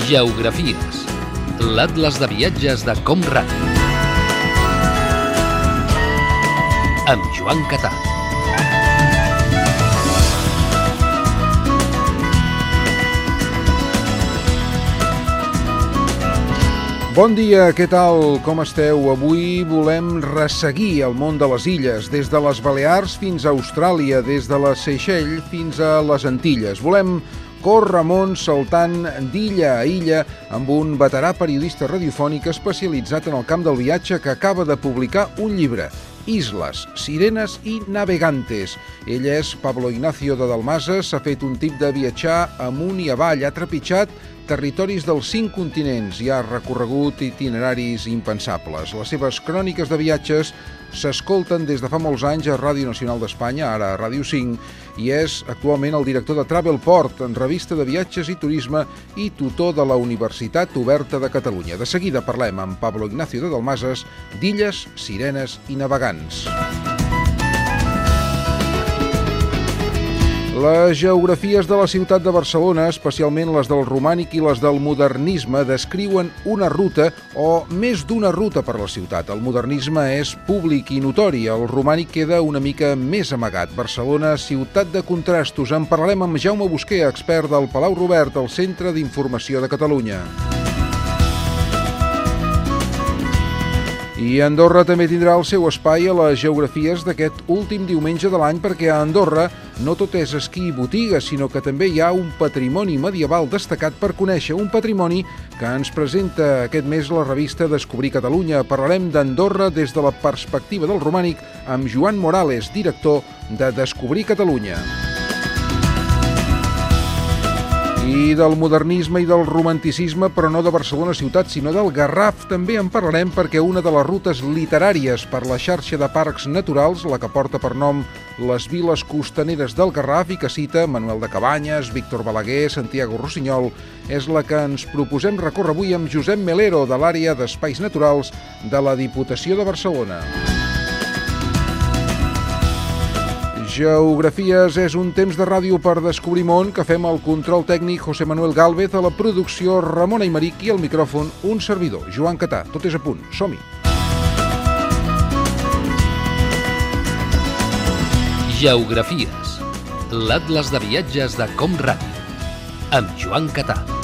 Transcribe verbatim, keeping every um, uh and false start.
Geografies, l'atles de viatges de Comràdio. Amb Joan Catà. Bon dia, què tal? Com esteu? Avui volem resseguir el món de les illes, des de les Balears fins a Austràlia, des de les Seychelles fins a les Antilles. Volem córrer món saltant d'illa a illa amb un veterà periodista radiofònic especialitzat en el camp del viatge que acaba de publicar un llibre, Isles, Sirenes i Navegantes. Ell és Pablo Ignacio de Dalmases, s'ha fet un tip de viatjar amunt i avall, ha trepitjat territoris dels cinc continents i ha recorregut itineraris impensables. Les seves cròniques de viatges s'escolten des de fa molts anys a Ràdio Nacional d'Espanya, ara a Ràdio cinc, i és actualment el director de Travelport, en revista de viatges i turisme i tutor de la Universitat Oberta de Catalunya. De seguida parlem amb Pablo Ignacio de Dalmases d'illes, sirenes i navegants. Les geografies de la ciutat de Barcelona, especialment les del romànic i les del modernisme, descriuen una ruta o més d'una ruta per la ciutat. El modernisme és públic i notori, el romànic queda una mica més amagat. Barcelona, ciutat de contrastos. En parlarem amb Jaume Busquer, expert del Palau Robert, al Centre d'Informació de Catalunya. I Andorra també tindrà el seu espai a les geografies d'aquest últim diumenge de l'any, perquè a Andorra no tot és esquí i botiga, sinó que també hi ha un patrimoni medieval destacat per conèixer, un patrimoni que ens presenta aquest mes la revista Descobrir Catalunya. Parlarem d'Andorra des de la perspectiva del romànic amb Joan Morales, director de Descobrir Catalunya. I del modernisme i del romanticisme, però no de Barcelona ciutat, sinó del Garraf. També en parlarem perquè una de les rutes literàries per la xarxa de parcs naturals, la que porta per nom les viles costaneres del Garraf i que cita Manuel de Cabanyes, Víctor Balaguer, Santiago Rossinyol, és la que ens proposem recórrer avui amb Josep Melero, de l'àrea d'Espais Naturals de la Diputació de Barcelona. Geografies és un temps de ràdio per descobrir món que fem al control tècnic José Manuel Gálvez, a la producció Ramon Aymeric i al micròfon un servidor, Joan Catà. Tot és a punt, som-hi! Geografies, l'atles de viatges de Comràdio, amb Joan Catà.